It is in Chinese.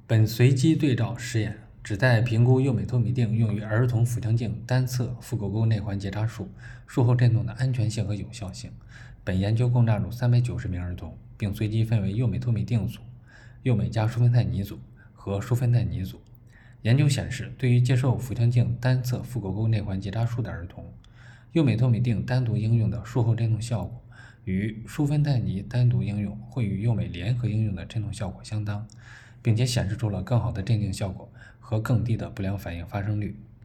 本随机对照实验旨在评估右美托米定用于儿童腹腔镜单侧腹股沟内环结扎术术后镇痛的安全性和有效性。本研究共纳入390名儿童，并随机分为右美托米定组、右美加舒芬太尼组和舒芬太尼组。研究显示，对于接受腹腔镜单侧腹股沟内环结扎术的儿童，右美托米定单独应用的术后镇痛效果与舒芬太尼单独应用会与右美联合应用的镇痛效果相当，并且显示出了更好的镇静效果和更低的不良反应发生率。